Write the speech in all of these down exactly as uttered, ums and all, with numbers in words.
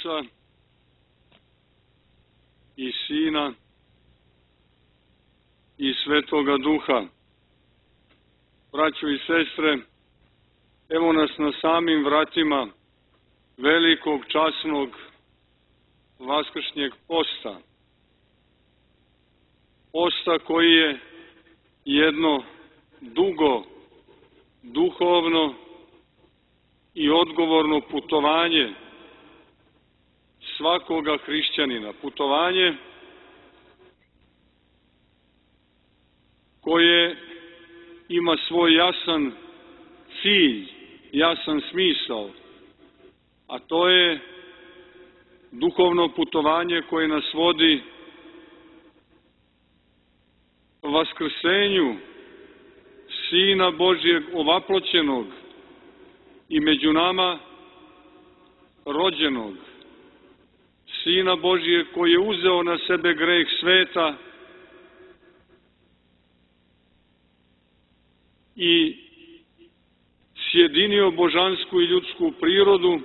Oca i Sina i Svetoga Duha. Braćo i sestre, evo nas na samim vratima velikog časnog vaskršnjeg posta. Posta koji je jedno dugo, duhovno i odgovorno putovanje svakoga hrišćanina. Putovanje koje ima svoj jasan cilj, jasan smisao, a to je duhovno putovanje koje nas vodi vaskrsenju Sina Božjeg ovaploćenog i među nama rođenog, Sina Božjeg koji je uzeo na sebe greh sveta i sjedinio božansku i ljudsku prirodu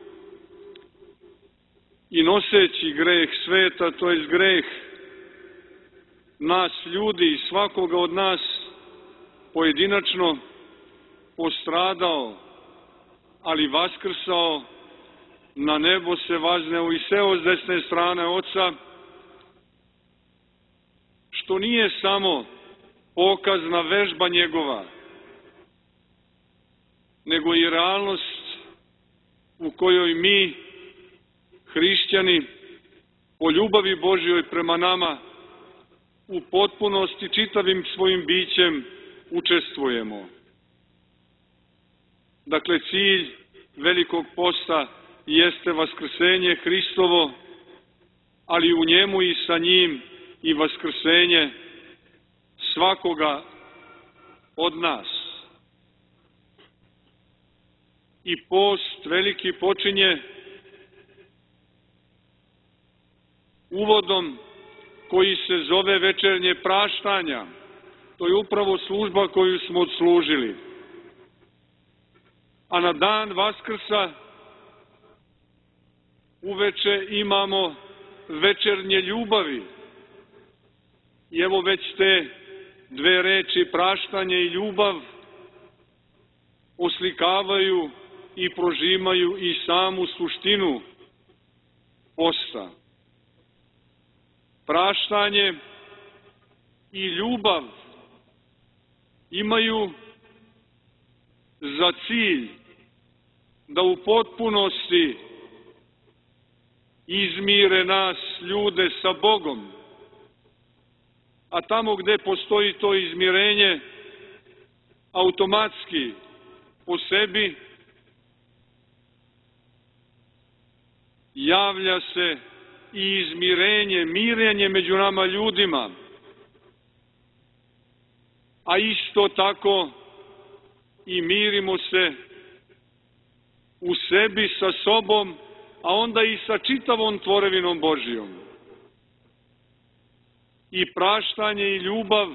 i noseći greh sveta, to jest greh nas ljudi i svakoga od nas pojedinačno, postradao, ali vaskrsao, na nebo se vazneo i seo s desne strane Oca, što nije samo pokazna vežba njegova, nego i realnost u kojoj mi, hrišćani, po ljubavi Božjoj prema nama, u potpunosti čitavim svojim bićem učestvujemo. Dakle, cilj velikog posta jeste vaskrsenje Hristovo, ali u njemu i sa njim i vaskrsenje svakoga od nas. I post veliki počinje uvodom koji se zove večernje praštanja. To je upravo služba koju smo odslužili. A na dan Vaskrsa uveče imamo večernje ljubavi. I evo već te dve reči, praštanje i ljubav, oslikavaju i prožimaju i samu suštinu posta. Praštanje i ljubav imaju za cilj da u potpunosti izmire nas, ljude, sa Bogom. A tamo gde postoji to izmirenje, automatski po sebi javlja se i izmirenje, mirenje među nama ljudima, a isto tako i mirimo se u sebi sa sobom, a onda i sa čitavom tvorevinom Božijom. I praštanje i ljubav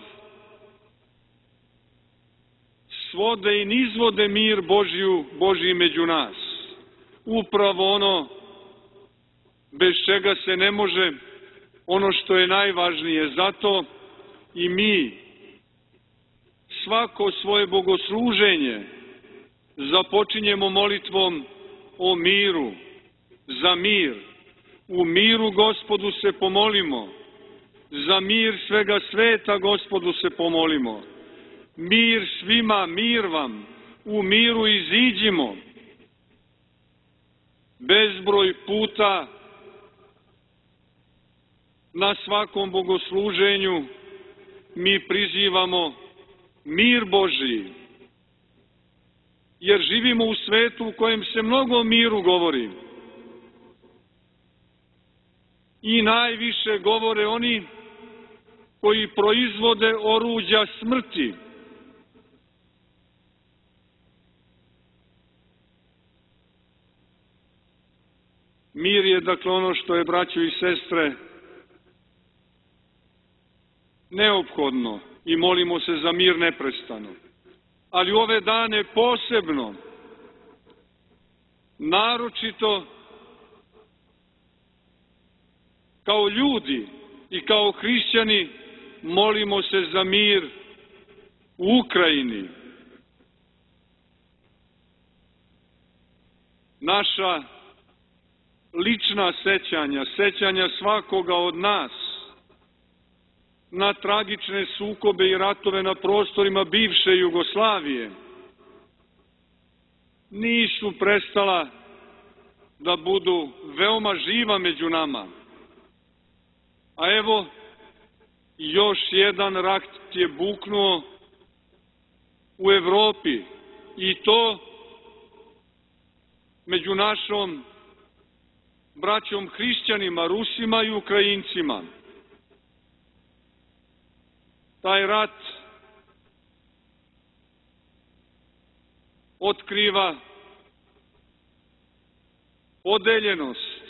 svode i nizvode mir Božiju, Božiji među nas. Upravo ono bez čega se ne može, ono što je najvažnije. Zato i mi svako svoje bogosluženje započinjemo molitvom o miru, za mir. U miru Gospodu se pomolimo, za mir svega sveta Gospodu se pomolimo. Mir svima, mir vam, u miru iziđimo. Bezbroj puta na svakom bogosluženju mi prizivamo mir Božiji, jer živimo u svetu u kojem se mnogo o miru govori. I najviše govore oni koji proizvode oruđa smrti. Mir je, dakle, ono što je, braćo i sestre, neophodno i molimo se za mir neprestano. Ali ove dane posebno, naročito kao ljudi i kao hrišćani molimo se za mir u Ukrajini. Naša lična sećanja, sećanja svakoga od nas na tragične sukobe i ratove na prostorima bivše Jugoslavije nisu prestala da budu veoma živa među nama. A evo, još jedan rat je buknuo u Evropi i to među našom braćom hrišćanima, Rusima i Ukrajincima. Taj rat otkriva podeljenost.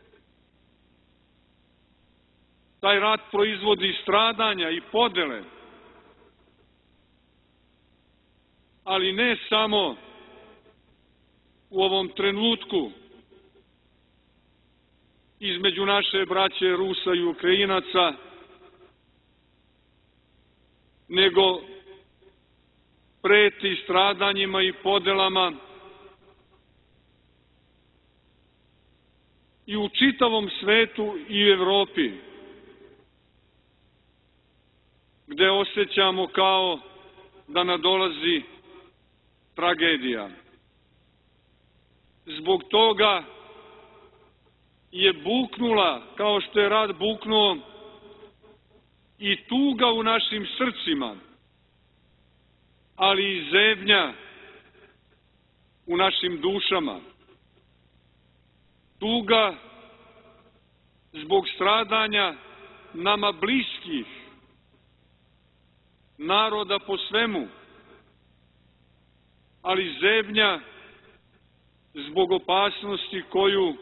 Taj rat proizvodi stradanja i podele. Ali ne samo u ovom trenutku između naše braće Rusa i Ukrajinaca, nego preti stradanjima i podelama i u čitavom svetu i Evropi, gde osjećamo kao da nadolazi tragedija. Zbog toga je buknula, kao što je rat buknuo, i tuga u našim srcima, ali i zebnja u našim dušama. Tuga zbog stradanja nama bliskih naroda po svemu, ali zebnja zbog opasnosti koju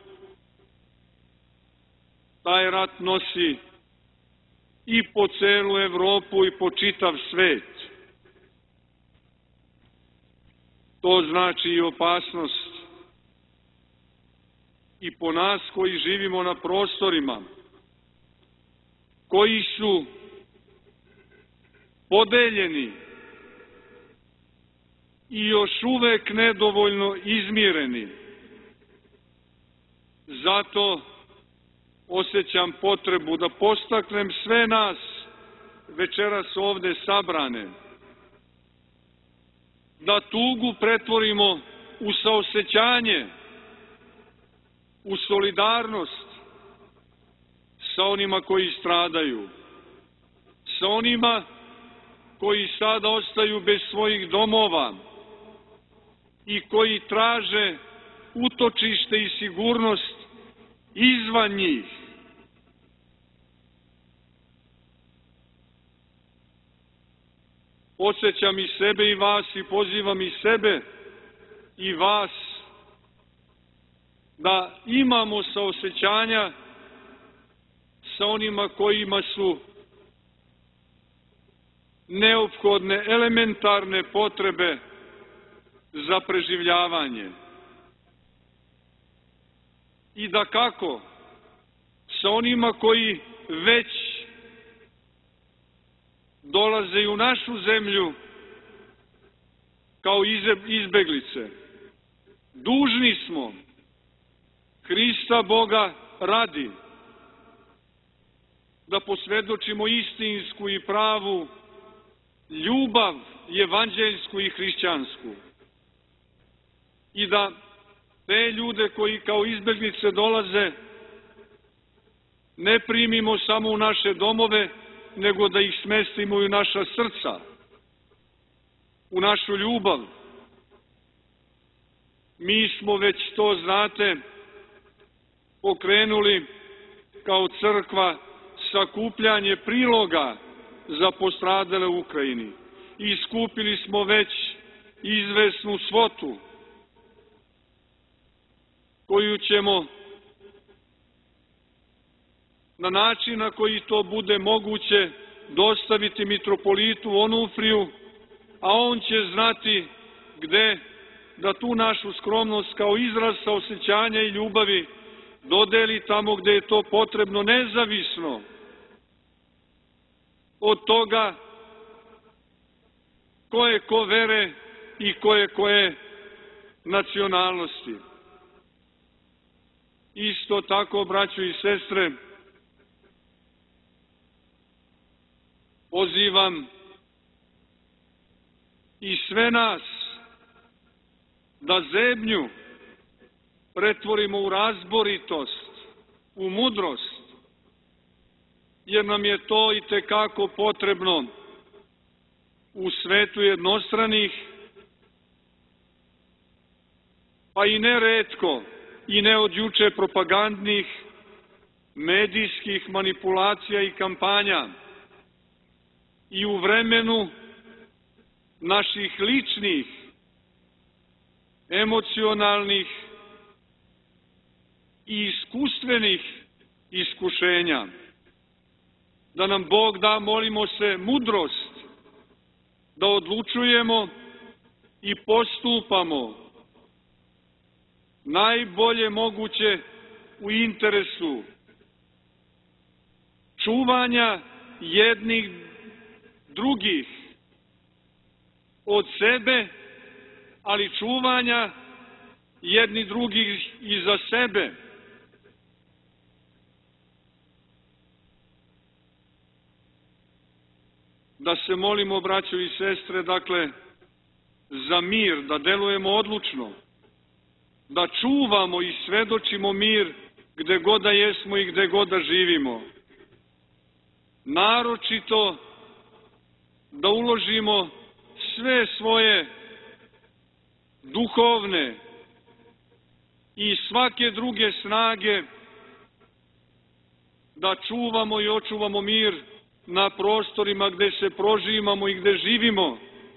taj rat nosi i po celu Evropu i po čitav svet. To znači i opasnost i po nas koji živimo na prostorima, koji su podeljeni i još uvek nedovoljno izmireni. Zato osjećam potrebu da podstaknem sve nas večeras ovde sabrane, da tugu pretvorimo u saosećanje, u solidarnost sa onima koji stradaju, sa onima koji sada ostaju bez svojih domova i koji traže utočište i sigurnost izvan njih. Podsjećam i sebe i vas i pozivam i sebe i vas da imamo saosećanja sa onima kojima su neophodne elementarne potrebe za preživljavanje. I da kako sa onima koji već dolaze i u našu zemlju kao izbeglice. Dužni smo Hrista Boga radi da posvedočimo istinsku i pravu ljubav evanđeljsku i hrišćansku i da te ljude koji kao izbeglice dolaze ne primimo samo u naše domove, nego da ih smestimo i u naša srca, u našu ljubav. Mi smo već to, znate, pokrenuli kao crkva sakupljanje priloga za postradale u Ukrajini. I skupili smo već izvesnu svotu koju ćemo na način na koji to bude moguće dostaviti mitropolitu Onufriju, a on će znati gde da tu našu skromnost kao izraz saosećanja i ljubavi dodeli tamo gde je to potrebno, nezavisno od toga ko je ko vere i ko je koje nacionalnosti. Isto tako, braćo i sestre, pozivam i sve nas da zebnju pretvorimo u razboritost, u mudrost, jer nam je to i tekako potrebno u svetu jednostranih, pa i neretko i ne od juče propagandnih, medijskih manipulacija i kampanja, i u vremenu naših ličnih, emocionalnih i iskustvenih iskušenja. Da nam Bog da, molimo se, mudrost da odlučujemo i postupamo najbolje moguće u interesu čuvanja jednih drugih od sebe, ali čuvanja jedni drugih i za sebe. Da se molimo, braćo i sestre, dakle, za mir, da delujemo odlučno, da čuvamo i svedočimo mir gde god da jesmo i gde god da živimo. Naročito da uložimo sve svoje duhovne i svake druge snage da čuvamo i očuvamo mir na prostorima gde se proživamo i gde živimo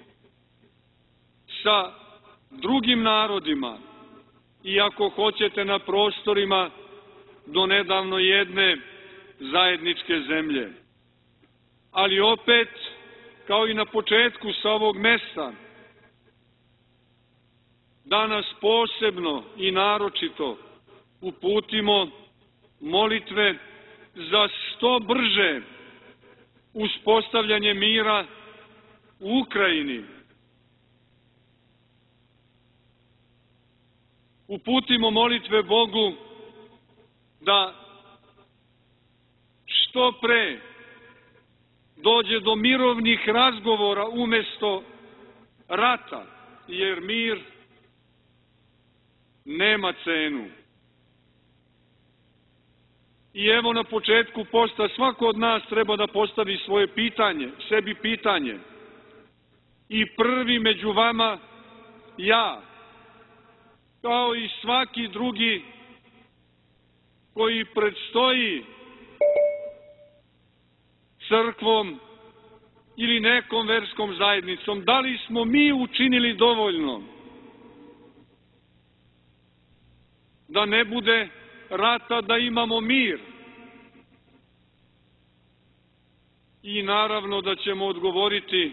sa drugim narodima, i ako hoćete na prostorima do nedavno jedne zajedničke zemlje. Ali opet, kao i na početku sa ovog mesta, danas posebno i naročito uputimo molitve za što brže uspostavljanje mira u Ukrajini. Uputimo molitve Bogu da što pre dođe do mirovnih razgovora umesto rata, jer mir nema cenu. I evo, na početku posta svako od nas treba da postavi svoje pitanje, sebi pitanje. I prvi među vama ja, kao i svaki drugi koji predstoji crkvom ili nekom verskom zajednicom, da li smo mi učinili dovoljno da ne bude rata, da imamo mir? I naravno da ćemo odgovoriti,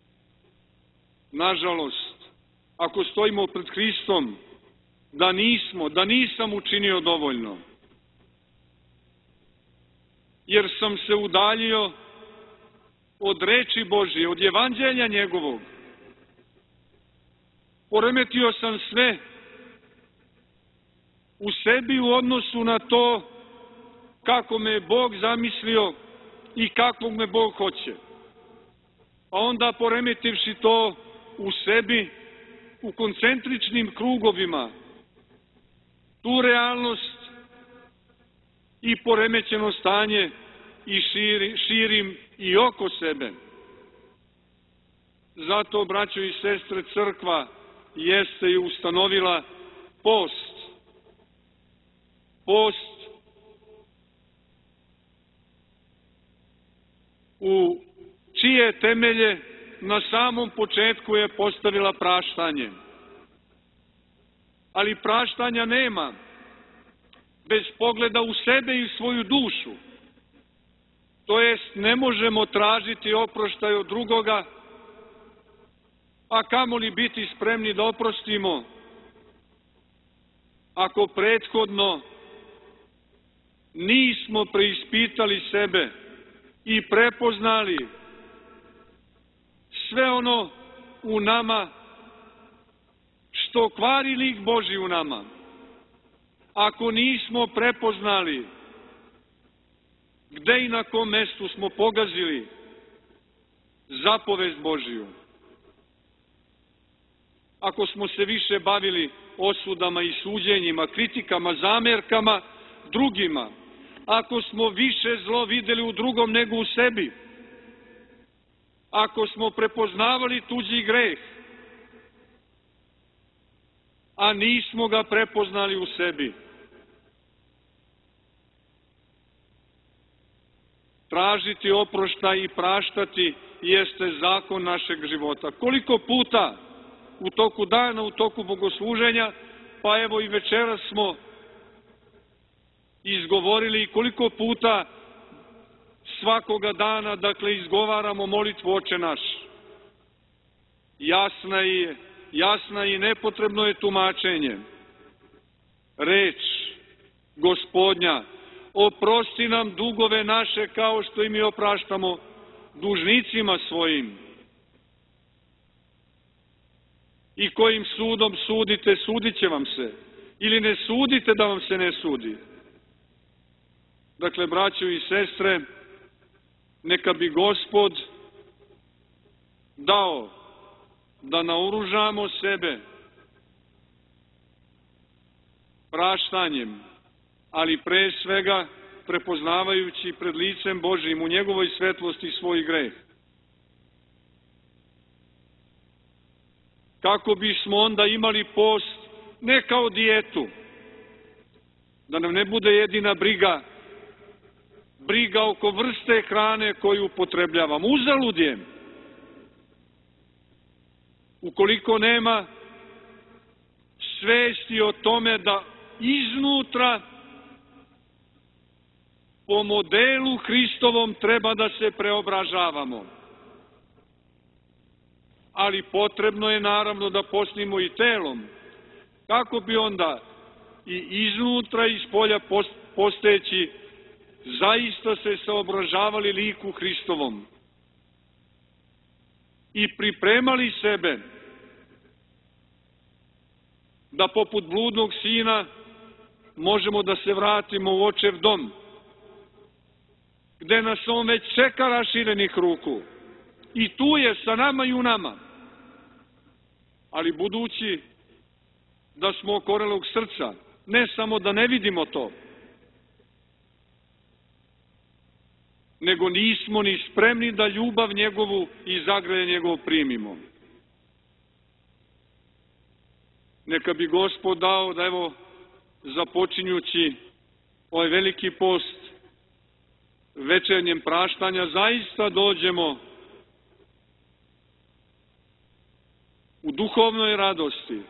nažalost, ako stojimo pred Hristom, da nismo, da nisam učinio dovoljno, jer sam se udaljio od reči Božije, od evanđelja njegovog. Poremetio sam sve u sebi u odnosu na to kako me je Bog zamislio i kakvog me Bog hoće. A onda, poremetivši to u sebi, u koncentričnim krugovima, tu realnost i poremećeno stanje i širi, širim i oko sebe. Zato, braćo i sestre, crkva jeste i ustanovila post. Post u čije temelje na samom početku je postavila praštanje. Ali praštanja nema bez pogleda u sebe i svoju dušu. To jest, ne možemo tražiti oproštaj od drugoga, a kamoli biti spremni da oprostimo, ako prethodno nismo preispitali sebe i prepoznali sve ono u nama što kvari lik Božji u nama, ako nismo prepoznali gde i na kom mestu smo pogazili zapovest Božiju, ako smo se više bavili osudama i suđenjima, kritikama, zamerkama drugima, ako smo više zlo videli u drugom nego u sebi, ako smo prepoznavali tuđi greh, a nismo ga prepoznali u sebi. Tražiti oproštaj i praštati jeste zakon našeg života. Koliko puta u toku dana, u toku bogosluženja, pa evo i večeras smo izgovorili, koliko puta svakoga dana, dakle, izgovaramo molitvu Oče naš. Jasna je, jasna i nepotrebno je tumačenje. Reč Gospodnja, oprosti nam dugove naše kao što i mi opraštamo dužnicima svojim. I kojim sudom sudite, sudit će vam se. Ili ne sudite da vam se ne sudi. Dakle, braćo i sestre, neka bi Gospod dao da naoružamo sebe praštanjem, ali pre svega prepoznavajući pred licem Božijim u njegovoj svetlosti svoj greh. Kako bismo onda imali post ne kao dijetu, da nam ne bude jedina briga, briga oko vrste hrane koju upotrebljavamo. Uzalud je. Ukoliko nema svesti o tome da iznutra po modelu Hristovom treba da se preobražavamo. Ali potrebno je naravno da postimo i telom, kako bi onda i iznutra i spolja posteći zaista se saobražavali liku Hristovom i pripremali sebe da poput bludnog sina možemo da se vratimo u Očev dom, gde nas on već čeka raširenih ruku. I tu je sa nama i u nama. Ali budući da smo okorelog srca, ne samo da ne vidimo to, nego nismo ni spremni da ljubav njegovu i zagraje njegov primimo. Neka bi Gospod dao da, evo, započinjući ovaj veliki post večernjem praštanja, zaista dođemo u duhovnoj radosti,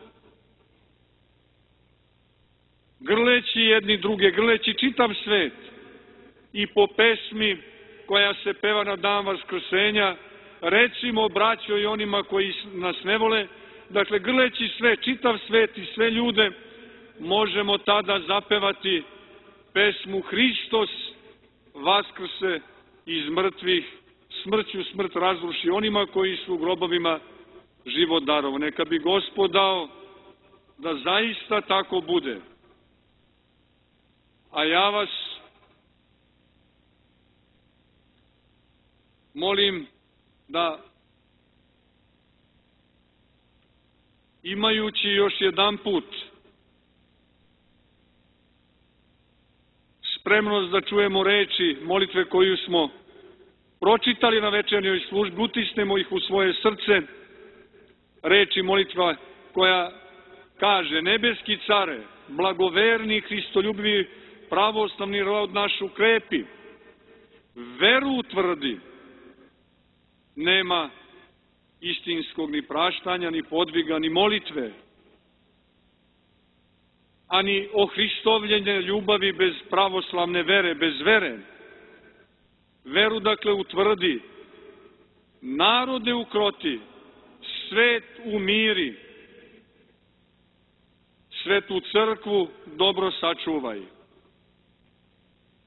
grleći jedni druge, grleći čitav svet i po pesmi koja se peva na dan Vaskrsenja, recimo braćo i onima koji nas ne vole, dakle grleći sve, čitav svet i sve ljude, možemo tada zapevati pesmu Hristos vaskrse iz mrtvih, smrću smrt razruši onima koji su u grobovima život darovo. Neka bi Gospod dao da zaista tako bude. A ja vas molim da, imajući još jedan put spremnost da čujemo reči molitve koju smo pročitali na večernjoj službi, utisnemo ih u svoje srce, reči molitva koja kaže: nebeski care, blagoverni, hristoljubivi, pravoslavni rod naš ukrepi, veru utvrdi, nema istinskog ni praštanja, ni podviga, ni molitve, ani ohristovljenje ljubavi bez pravoslavne vere, bez vere. Veru, dakle, utvrdi, narode ukroti, svet umiri, svetu crkvu dobro sačuvaj.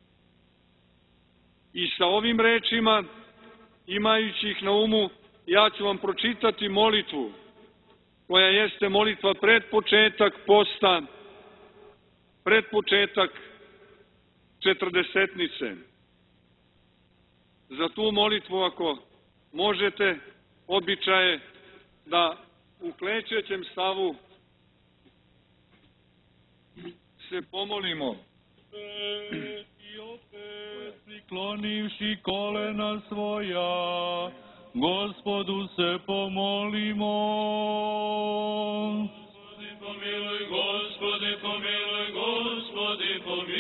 I sa ovim rečima, imajući ih na umu, ja ću vam pročitati molitvu, koja jeste molitva pred početak posta, pred početak četrdesetnice. Za tu molitvu, ako možete, običaje da u klečećem stavu se pomolimo. I opet priklonivši kolena svoja, Gospodu se pomolimo. Gospodi pomiluj, Gospodi pomiluj, Gospodi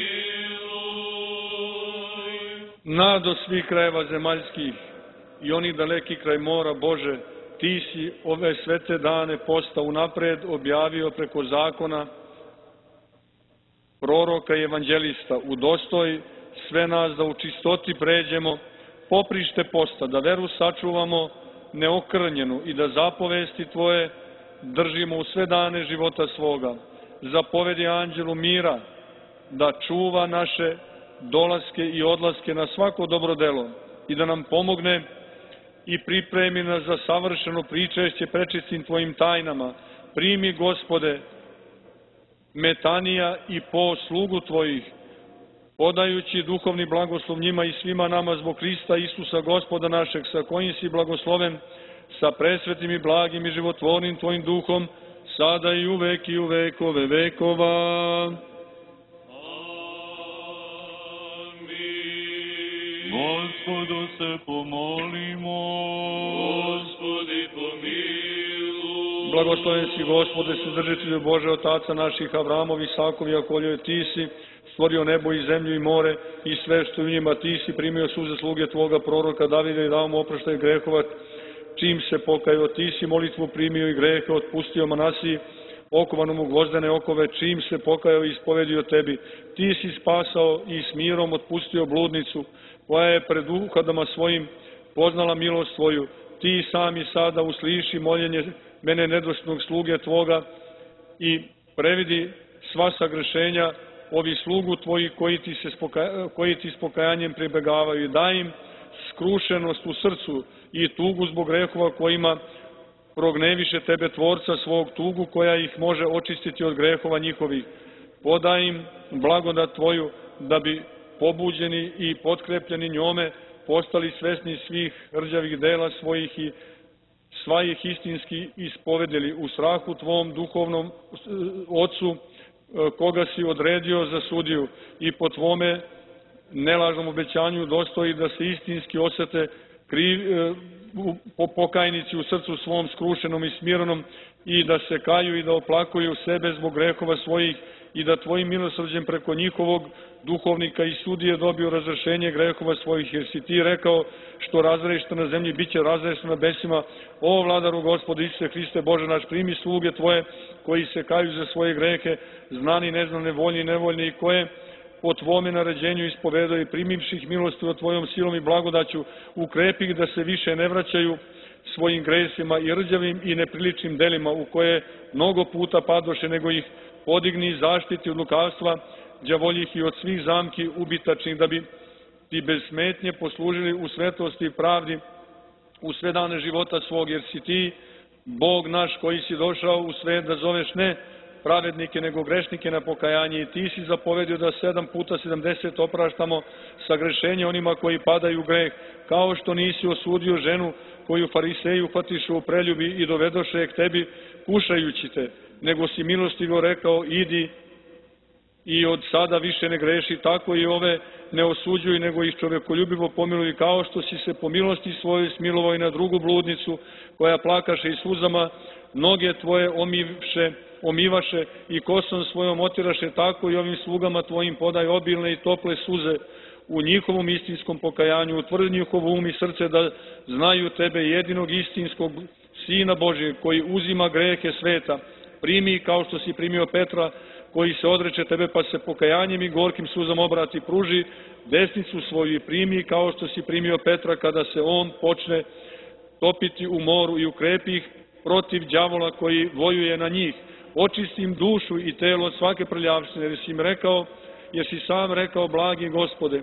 pomiluj. Nado svih krajeva zemaljskih i oni daleki kraj mora, Bože, Ti si ove svete dane posta unapred objavio preko zakona, proroka i evanđelista, udostoj sve nas da u čistoti pređemo poprište posta, da veru sačuvamo neokrnjenu i da zapovesti Tvoje držimo u sve dane života svoga. Zapovedi anđelu mira da čuva naše dolaske i odlaske na svako dobro delo i da nam pomogne i pripremi nas za savršeno pričešće prečistim Tvojim tajnama. Primi, Gospode, metanija i po slugu Tvojih, podajući duhovni blagoslov njima i svima nama zbog Hrista Isusa, Gospoda našeg, sa kojim si blagosloven, sa presvetim i blagim i životvornim Tvojim duhom, sada i uvek i u vekove vekova. Gospodu se pomolimo. Gospodi pomiluj. Blagosloven si, Gospode, Vседržitelju Bože, Otaca naših Avramov, Isakov, Jakovljev, Ti si stvorio nebo i zemlju i more i sve što u njima. Ti si primio suze sluge Tvoga proroka Davida i dao mu oproštaj grehova, čim se pokajao. Ti si molitvu primio i grehe otpustio Manasiji, okovanom u gvozdene okove, čim se pokajao i ispovedio Tebi. Ti si spasao i s mirom otpustio bludnicu, koja je pred uhadama svojim poznala milost Tvoju. Ti sami sada usliši moljenje mene nedostupnog sluge Tvoga i previdi sva sagrešenja ovi slugu Tvoji koji ti, se spoka, koji ti s pokajanjem pribegavaju i daj im skrušenost u srcu i tugu zbog grehova kojima progneviše Tebe, Tvorca svog, tugu koja ih može očistiti od grehova njihovih. Podaj im blagodat Tvoju da bi pobuđeni i potkrepljeni njome postali svesni svih rđavih dela svojih i sva ih istinski ispovedeli u strahu Tvom duhovnom Otcu, koga si odredio za sudiju, i po Tvome nelažnom obećanju dostoji da se istinski osete kriv, po pokajnici u srcu svom skrušenom i smirenom i da se kaju i da oplakuju sebe zbog grehova svojih i da Tvojim milosrđem preko njihovog duhovnika i sudije dobiju razrešenje grehova svojih, jer si Ti rekao što razrešte na zemlji, bit će razrešte na besima. O Vladaru Gospodu Isuse Hriste Bože naš, primi sluge Tvoje koji se kaju za svoje grehe, znani, neznane, voljni i nevoljni, i koje po Tvome naređenju ispovedaju, i primivši ih milosti od Tvojom silom i blagodaću, ukrepi ih da se više ne vraćaju svojim gresima i rđavim i nepriličnim delima u koje mnogo puta padoše, nego ih podigni i zaštiti od lukavstva đavoljih i od svih zamki ubitačnih, da bi Ti bez smetnje poslužili u svetosti i pravdi u sve dane života svog, jer si Ti Bog naš koji si došao u svet da zoveš ne pravednike nego grešnike na pokajanje, i Ti si zapovedio da sedam puta sedamdeset opraštamo sagrešenje onima koji padaju u greh, kao što nisi osudio ženu koju fariseji uhvatišu u preljubi i dovedoše je k Tebi kušajući Te, nego si milostivo rekao idi i od sada više ne greši. Tako i ove ne osuđuj, nego ih čovekoljubivo pomiluj, kao što si se po milosti svojoj smilovao i na drugu bludnicu koja plakaše i sluzama noge Tvoje omivše, omivaše i kosom svojom otiraše, tako i ovim slugama Tvojim podaj obilne i tople suze u njihovom istinskom pokajanju. Utvrdi njihov um i srce da znaju Tebe, jedinog istinskog Sina Božijeg, koji uzima grehe sveta. Primi kao što si primio Petra, koji se odreče Tebe, pa se pokajanjem i gorkim suzama obrati, pruži desnicu svoju i primi kao što si primio Petra kada se on počne topiti u moru, i ukrepi ih protiv đavola koji vojuje na njih. Očisti im dušu i telo od svake prljavštine, jer si im rekao, jer si sam rekao, blagi Gospode,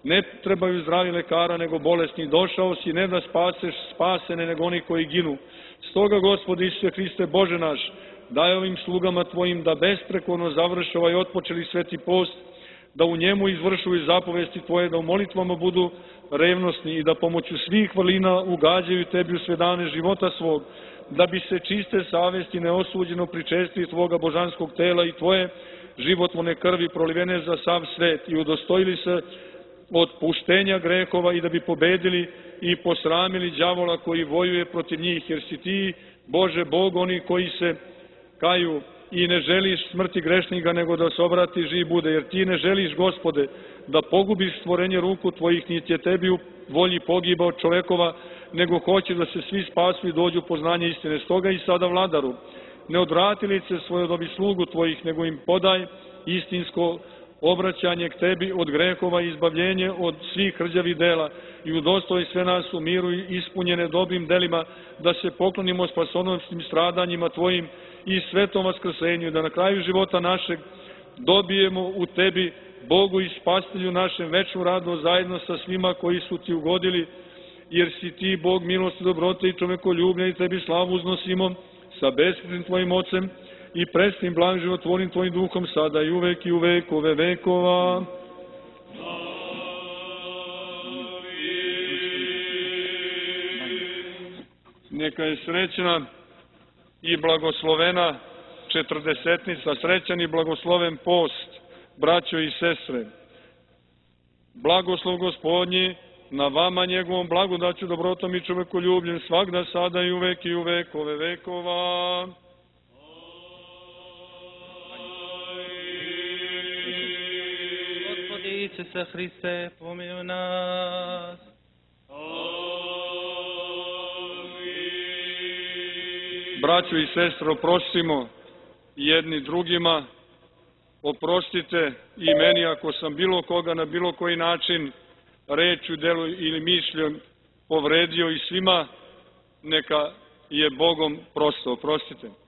Ne trebaju zdravi lekara, nego bolesni. Došao si ne da spaseš spasene, nego oni koji ginu. Stoga, Gospode Isuse Hriste, Bože naš, daj ovim slugama Tvojim da besprekorno završe ovaj otpočeli sveti post, da u njemu izvršuju zapovesti Tvoje, da u molitvama budu revnosni i da pomoću svih vrlina ugađaju Tebi u sve dane života svog, da bi se čiste savesti neosuđeno pričestili Tvoga božanskog tela i Tvoje životvorne krvi prolivene za sav svet i udostojili se otpuštenja grehova i da bi pobedili i posramili đavola koji vojuje protiv njih, jer si Ti, Bože Bog, oni koji se kaju i ne želiš smrti grešnika, nego da se obrati živ bude, jer Ti ne želiš, Gospode, da pogubiš stvorenje ruku Tvojih, niti je Tebi u volji pogiba od čovekova, nego hoće da se svi spasu i dođu u poznanje istine. Stoga i sada, Vladaru, ne odvrati lice svoje od ovih slugu Tvojih, nego im podaj istinsko obraćanje k Tebi od grehova i izbavljenje od svih hrđavih dela i udostoj sve nas u miru i ispunjene dobrim delima, da se poklonimo spasonosnim stradanjima Tvojim i svetom vaskrsenju, da na kraju života našeg dobijemo u Tebi, Bogu i Spasitelju našem, večnu radost zajedno sa svima koji su Ti ugodili, jer si Ti, Bog milosti, dobrote i čovekoljublja, i Tebi slavu uznosimo sa beskrsnim Tvojim Ocem i presnim blagim životvornim Tvojim Duhom, sada i uvek i u vekove vekova. Neka je srećna i blagoslovena četrdesetnica, srećan i blagosloven post, braćo i sestre. Blagoslov Gospodnji na vama, njegovom blagodaću, dobrotom i čovekoljubljem, svagda, sada i uvek i u vekove vekova. Gospodи Isuse Hriste, pomiluj nas. Braćo i sestre, oprostimo jedni drugima, oprostite i meni ako sam bilo koga na bilo koji način rečju, delu ili mišljom povredio, i svima neka je Bogom prosto. Oprostite.